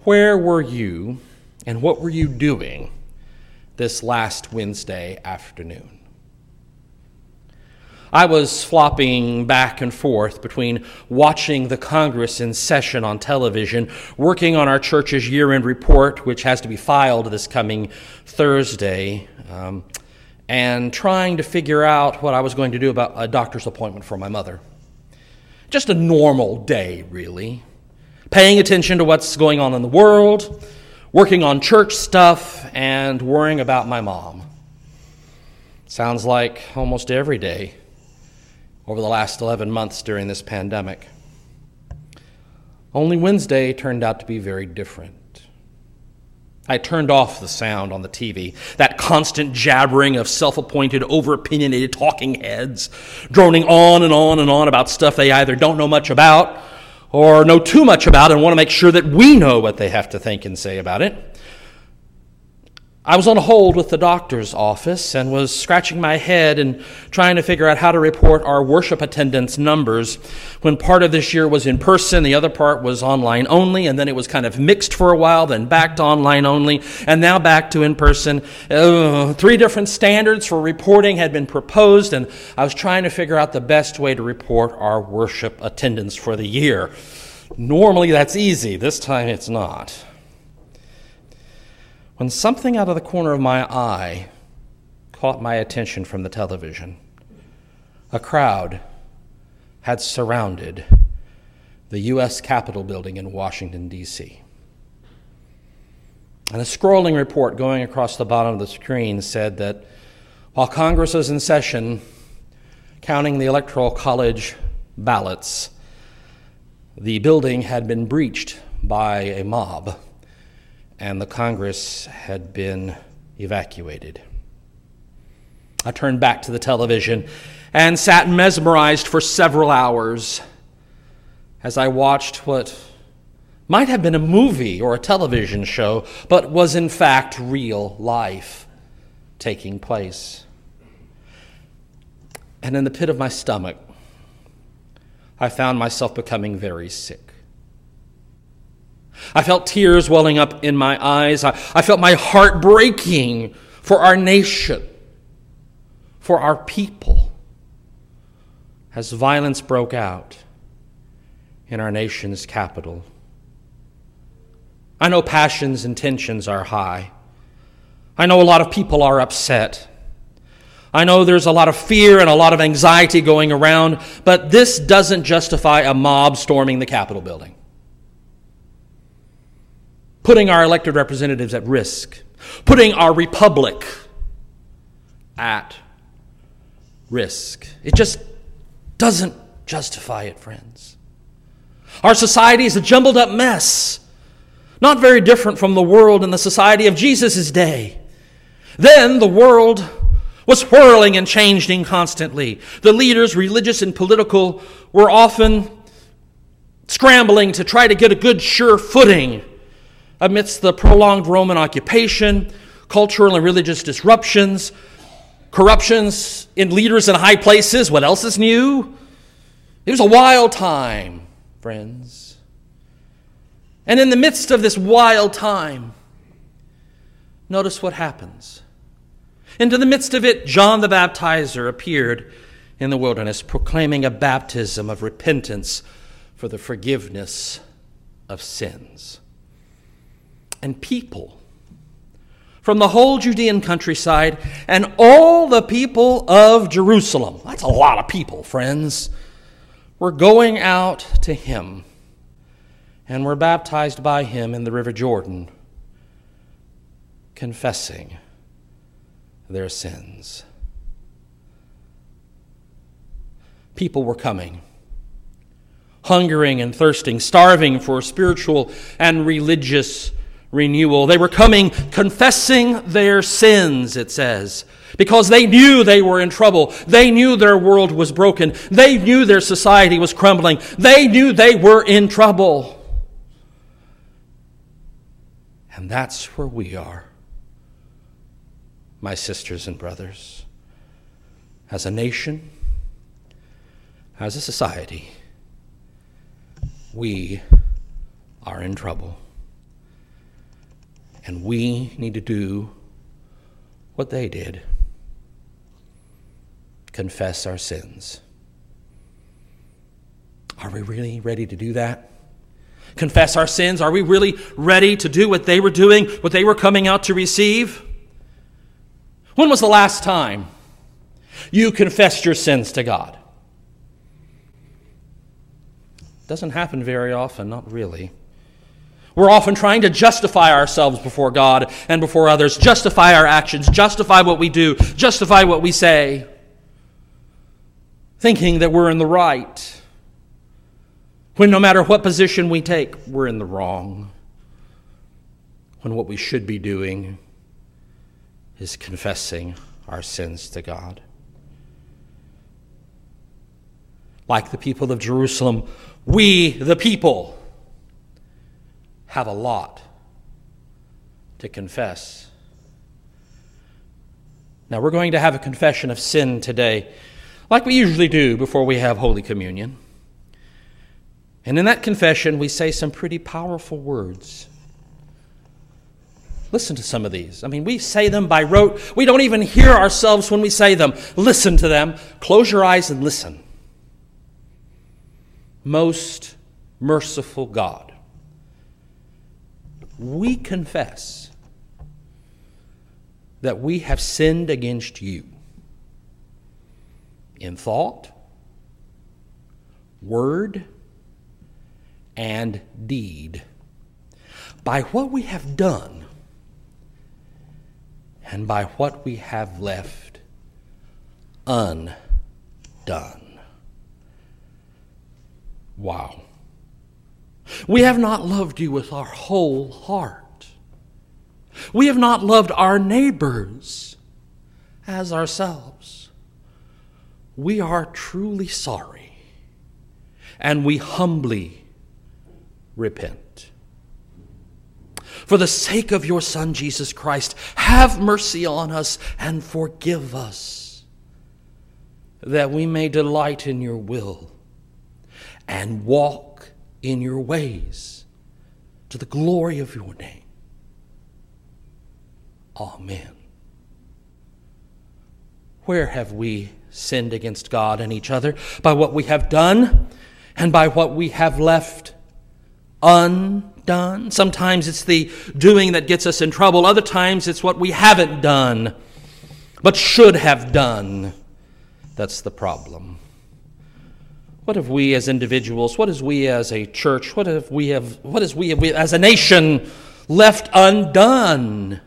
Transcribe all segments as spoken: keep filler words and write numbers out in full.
Where were you and what were you doing this last Wednesday afternoon? I was flopping back and forth between watching the Congress in session on television, working on our church's year-end report, which has to be filed this coming Thursday, um, and trying to figure out what I was going to do about a doctor's appointment for my mother. Just a normal day, really. Paying attention to what's going on in the world, working on church stuff, and worrying about my mom. Sounds like almost every day over the last eleven months during this pandemic. Only Wednesday turned out to be very different. I turned off the sound on the T V, that constant jabbering of self-appointed, over-opinionated talking heads, droning on and on and on about stuff they either don't know much about or know too much about and want to make sure that we know what they have to think and say about it. I was on hold with the doctor's office and was scratching my head and trying to figure out how to report our worship attendance numbers when part of this year was in person, the other part was online only, and then it was kind of mixed for a while, then back to online only, and now back to in person. Uh, three different standards for reporting had been proposed, and I was trying to figure out the best way to report our worship attendance for the year. Normally that's easy. This time it's not. When something out of the corner of my eye caught my attention from the television, a crowd had surrounded the U S Capitol building in Washington, D C And a scrolling report going across the bottom of the screen said that while Congress was in session counting the Electoral College ballots, the building had been breached by a mob, and the Congress had been evacuated. I turned back to the television and sat mesmerized for several hours as I watched what might have been a movie or a television show, but was in fact real life taking place. And in the pit of my stomach, I found myself becoming very sick. I felt tears welling up in my eyes. I, I felt my heart breaking for our nation, for our people, as violence broke out in our nation's capital. I know passions and tensions are high. I know a lot of people are upset. I know there's a lot of fear and a lot of anxiety going around, but this doesn't justify a mob storming the Capitol building, putting our elected representatives at risk, putting our republic at risk. It just doesn't justify it, friends. Our society is a jumbled up mess, not very different from the world in the society of Jesus' day. Then the world was whirling and changing constantly. The leaders, religious and political, were often scrambling to try to get a good, sure footing amidst the prolonged Roman occupation, cultural and religious disruptions, corruptions in leaders in high places. What else is new? It was a wild time, friends. And in the midst of this wild time, notice what happens. Into the midst of it, John the Baptizer appeared in the wilderness, proclaiming a baptism of repentance for the forgiveness of sins. And people from the whole Judean countryside and all the people of Jerusalem, that's a lot of people, friends, were going out to him and were baptized by him in the River Jordan, confessing their sins. People were coming, hungering and thirsting, starving for spiritual and religious renewal. They were coming confessing their sins, it says, because they knew they were in trouble. They knew their world was broken. They knew their society was crumbling. They knew they were in trouble. And that's where we are, my sisters and brothers, as a nation, as a society. We are in trouble. And we need to do what they did. Confess our sins. Are we really ready to do that? Confess our sins? Are we really ready to do what they were doing, what they were coming out to receive? When was the last time you confessed your sins to God? Doesn't happen very often, not really. We're often trying to justify ourselves before God and before others, justify our actions, justify what we do, justify what we say, thinking that we're in the right, when no matter what position we take, we're in the wrong, when what we should be doing is confessing our sins to God. Like the people of Jerusalem, we, the people, have a lot to confess. Now, we're going to have a confession of sin today, like we usually do before we have Holy Communion. And in that confession, we say some pretty powerful words. Listen to some of these. I mean, we say them by rote. We don't even hear ourselves when we say them. Listen to them. Close your eyes and listen. Most merciful God, we confess that we have sinned against you in thought, word, and deed, by what we have done and by what we have left undone. Wow. We have not loved you with our whole heart. We have not loved our neighbors as ourselves. We are truly sorry, and we humbly repent. For the sake of your Son, Jesus Christ, have mercy on us and forgive us, that we may delight in your will and walk in your ways to the glory of your name. Amen. Where have we sinned against God and each other? By what we have done and by what we have left undone. Sometimes it's the doing that gets us in trouble. Other times it's what we haven't done but should have done. That's the problem. What have we as individuals, what is we as a church, what have we have, what is we, we as a nation left undone?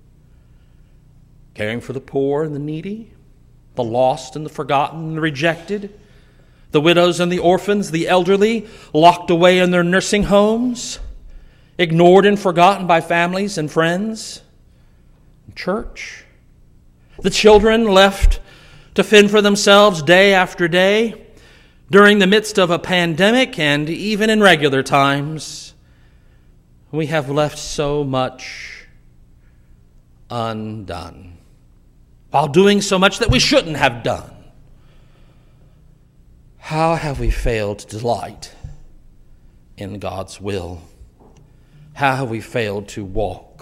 Caring for the poor and the needy, the lost and the forgotten and the rejected, the widows and the orphans, the elderly, locked away in their nursing homes, ignored and forgotten by families and friends, church, the children left to fend for themselves day after day, during the midst of a pandemic and even in regular times. We have left so much undone, while doing so much that we shouldn't have done. How have we failed to delight in God's will? How have we failed to walk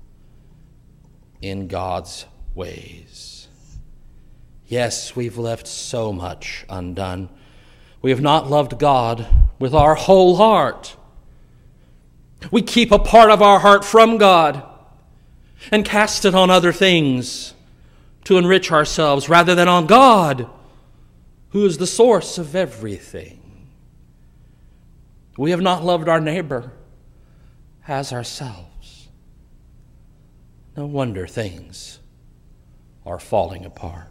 in God's ways? Yes, we've left so much undone. We have not loved God with our whole heart. We keep a part of our heart from God and cast it on other things to enrich ourselves rather than on God, who is the source of everything. We have not loved our neighbor as ourselves. No wonder things are falling apart.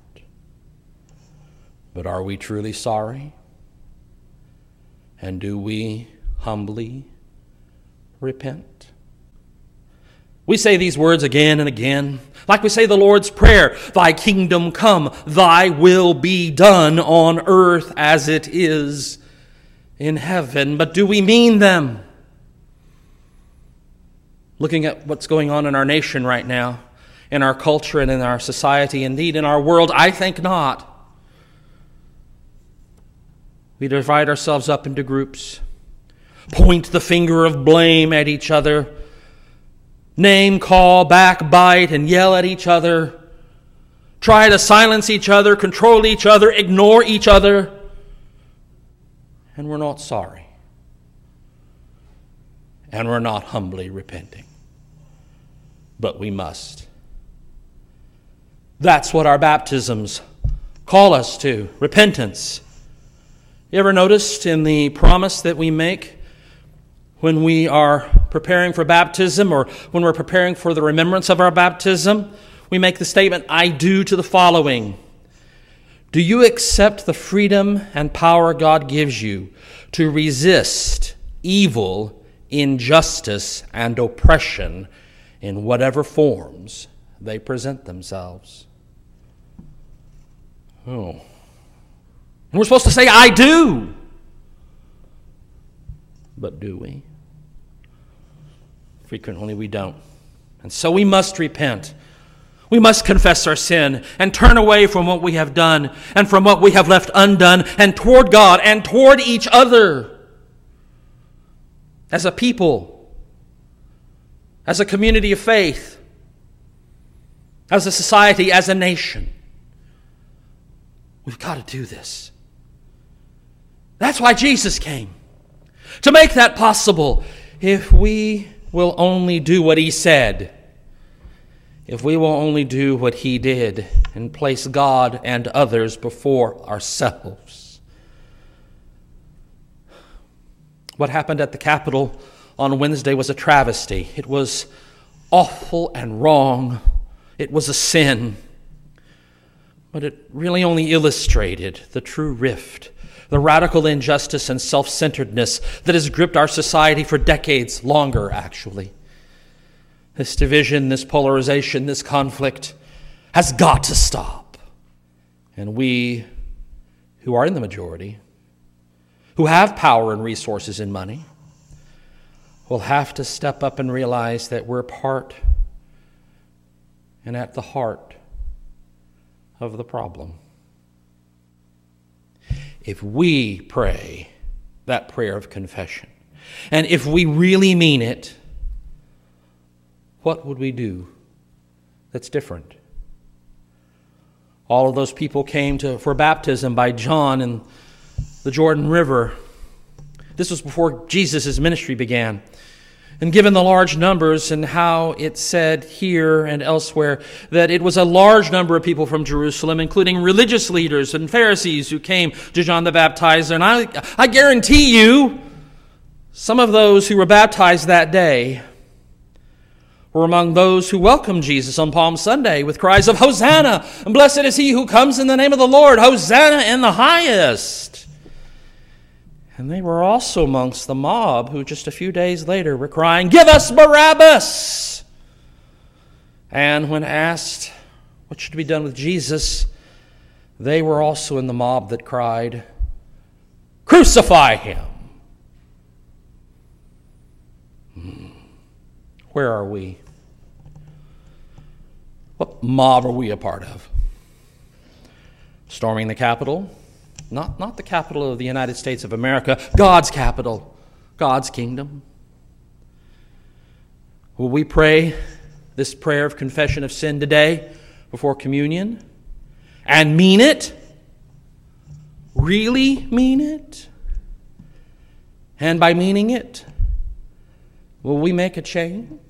But are we truly sorry? And do we humbly repent? We say these words again and again, like we say the Lord's Prayer, "Thy kingdom come, thy will be done on earth as it is in heaven." But do we mean them? Looking at what's going on in our nation right now, in our culture and in our society, indeed in our world, I think not. We divide ourselves up into groups, point the finger of blame at each other, name call, backbite, and yell at each other, try to silence each other, control each other, ignore each other, and we're not sorry. And we're not humbly repenting. But we must. That's what our baptisms call us to, repentance. You ever noticed in the promise that we make when we are preparing for baptism or when we're preparing for the remembrance of our baptism, we make the statement, I do to the following. Do you accept the freedom and power God gives you to resist evil, injustice, and oppression in whatever forms they present themselves? Oh. And we're supposed to say, I do. But do we? Frequently we don't. And so we must repent. We must confess our sin and turn away from what we have done and from what we have left undone and toward God and toward each other. As a people, as a community of faith, as a society, as a nation. We've got to do this. That's why Jesus came. To make that possible, if we will only do what He said, if we will only do what He did and place God and others before ourselves. What happened at the Capitol on Wednesday was a travesty. It was awful and wrong. It was a sin. But it really only illustrated the true rift, the radical injustice and self-centeredness that has gripped our society for decades, longer actually. This division, this polarization, this conflict has got to stop. And we who are in the majority, who have power and resources and money, will have to step up and realize that we're part and at the heart of the problem. If we pray that prayer of confession, and if we really mean it, what would we do that's different? All of those people came to for baptism by John in the Jordan River. This was before Jesus' ministry began. And given the large numbers and how it said here and elsewhere that it was a large number of people from Jerusalem, including religious leaders and Pharisees who came to John the Baptizer. And I, I guarantee you, some of those who were baptized that day were among those who welcomed Jesus on Palm Sunday with cries of Hosanna, and blessed is he who comes in the name of the Lord, Hosanna in the highest. And they were also amongst the mob who just a few days later were crying, give us Barabbas! And when asked what should be done with Jesus, they were also in the mob that cried, crucify him! Where are we? What mob are we a part of? Storming the Capitol? Not, not the capital of the United States of America, God's capital, God's kingdom. Will we pray this prayer of confession of sin today before communion and mean it? Really mean it? And by meaning it, will we make a change?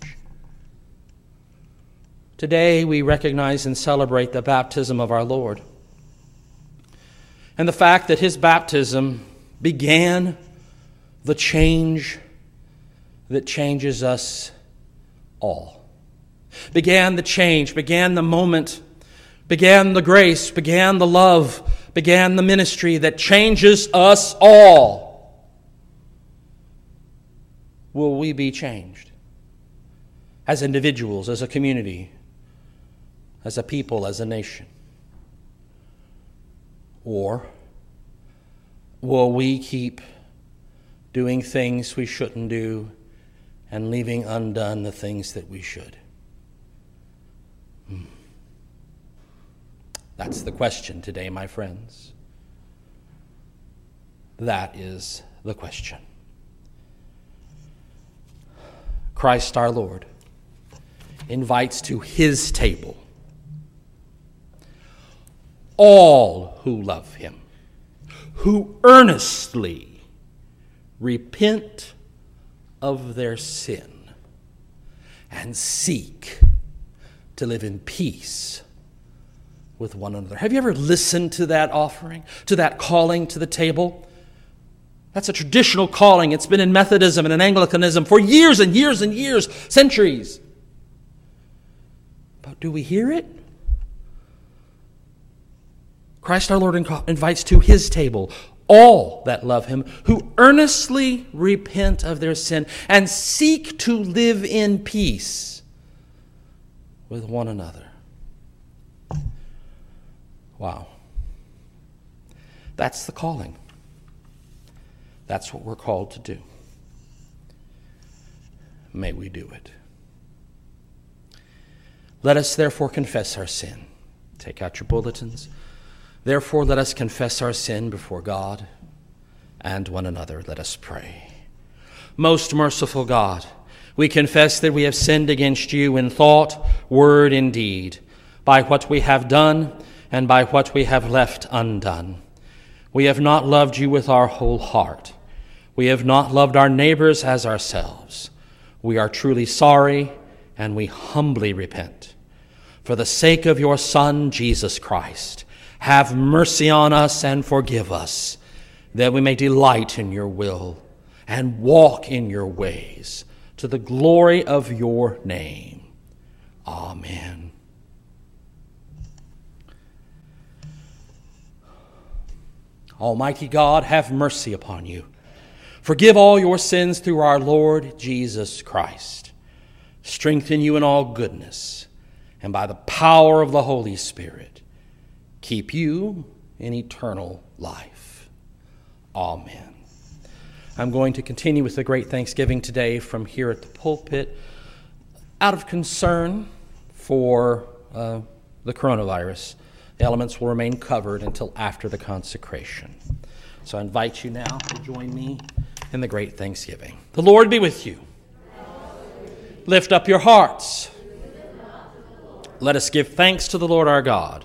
Today we recognize and celebrate the baptism of our Lord. And the fact that his baptism began the change that changes us all. Began the change, began the moment, began the grace, began the love, began the ministry that changes us all. Will we be changed? As individuals, as a community, as a people, as a nation? Or will we keep doing things we shouldn't do and leaving undone the things that we should? Hmm. That's the question today, my friends. That is the question. Christ our Lord invites to his table all who love him, who earnestly repent of their sin and seek to live in peace with one another. Have you ever listened to that offering, to that calling to the table? That's a traditional calling. It's been in Methodism and in Anglicanism for years and years and years, centuries. But do we hear it? Christ our Lord invites to his table all that love him, who earnestly repent of their sin and seek to live in peace with one another. Wow. That's the calling. That's what we're called to do. May we do it. Let us therefore confess our sin. Take out your bulletins. Therefore, let us confess our sin before God and one another. Let us pray. Most merciful God, we confess that we have sinned against you in thought, word, and deed, by what we have done and by what we have left undone. We have not loved you with our whole heart. We have not loved our neighbors as ourselves. We are truly sorry, and we humbly repent. For the sake of your Son, Jesus Christ, have mercy on us and forgive us, that we may delight in your will and walk in your ways, to the glory of your name. Amen. Almighty God, have mercy upon you. Forgive all your sins through our Lord Jesus Christ. Strengthen you in all goodness, and by the power of the Holy Spirit, keep you in eternal life. Amen. I'm going to continue with the great Thanksgiving today from here at the pulpit, out of concern for uh, the coronavirus. The elements will remain covered until after the consecration. So I invite you now to join me in the great Thanksgiving. The Lord be with you. Lift up your hearts. Let us give thanks to the Lord our God.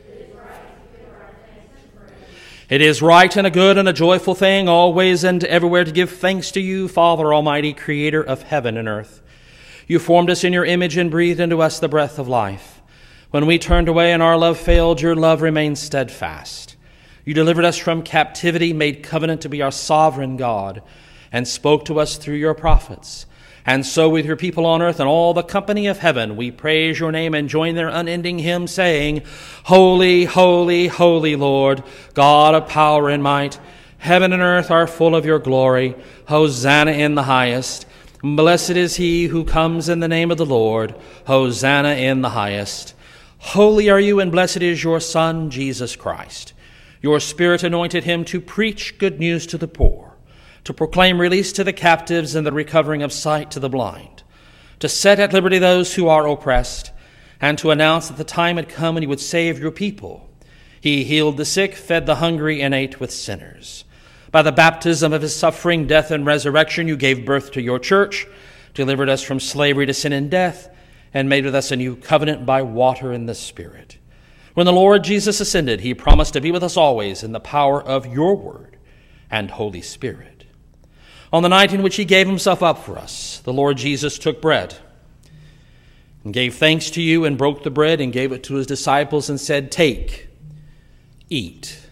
It is right and a good and a joyful thing, always and everywhere, to give thanks to you, Father Almighty, creator of heaven and earth. You formed us in your image and breathed into us the breath of life. When we turned away and our love failed, your love remained steadfast. You delivered us from captivity, made covenant to be our sovereign God, and spoke to us through your prophets. And so with your people on earth and all the company of heaven, we praise your name and join their unending hymn, saying, Holy, holy, holy Lord, God of power and might, heaven and earth are full of your glory. Hosanna in the highest. Blessed is he who comes in the name of the Lord. Hosanna in the highest. Holy are you, and blessed is your Son, Jesus Christ. Your Spirit anointed him to preach good news to the poor, to proclaim release to the captives and the recovering of sight to the blind, to set at liberty those who are oppressed, and to announce that the time had come when he would save your people. He healed the sick, fed the hungry, and ate with sinners. By the baptism of his suffering, death, and resurrection, you gave birth to your church, delivered us from slavery to sin and death, and made with us a new covenant by water and the Spirit. When the Lord Jesus ascended, he promised to be with us always in the power of your word and Holy Spirit. On the night in which he gave himself up for us, the Lord Jesus took bread and gave thanks to you and broke the bread and gave it to his disciples and said, Take, eat.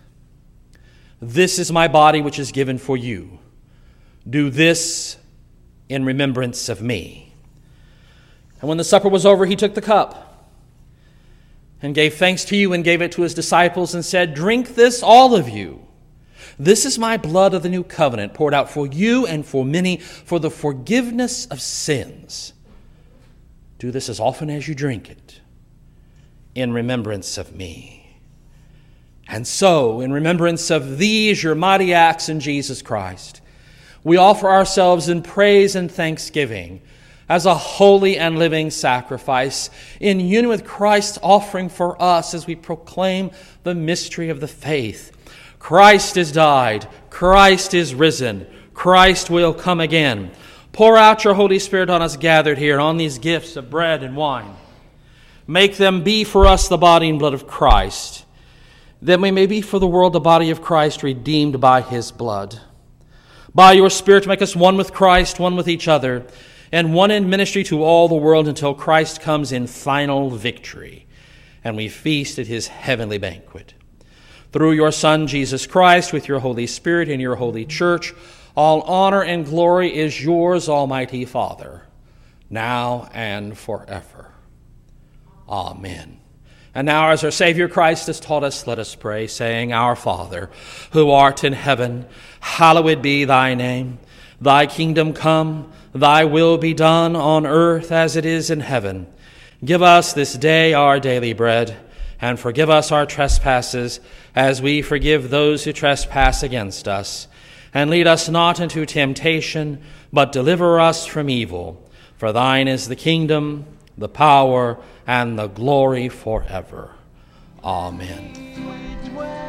This is my body which is given for you. Do this in remembrance of me. And when the supper was over, he took the cup and gave thanks to you and gave it to his disciples and said, Drink this, all of you. This is my blood of the new covenant, poured out for you and for many for the forgiveness of sins. Do this as often as you drink it in remembrance of me. And so, in remembrance of these, your mighty acts in Jesus Christ, we offer ourselves in praise and thanksgiving as a holy and living sacrifice, in union with Christ's offering for us as we proclaim the mystery of the faith. Christ is died, Christ is risen, Christ will come again. Pour out your Holy Spirit on us gathered here, on these gifts of bread and wine. Make them be for us the body and blood of Christ, that we may be for the world the body of Christ, redeemed by his blood. By your Spirit, make us one with Christ, one with each other, and one in ministry to all the world until Christ comes in final victory, and we feast at his heavenly banquet. Through your Son, Jesus Christ, with your Holy Spirit and your holy church, all honor and glory is yours, Almighty Father, now and forever. Amen. And now, as our Savior Christ has taught us, let us pray, saying, Our Father, who art in heaven, hallowed be thy name. Thy kingdom come, thy will be done on earth as it is in heaven. Give us this day our daily bread, and forgive us our trespasses, as we forgive those who trespass against us. And lead us not into temptation, but deliver us from evil. For thine is the kingdom, the power, and the glory forever. Amen.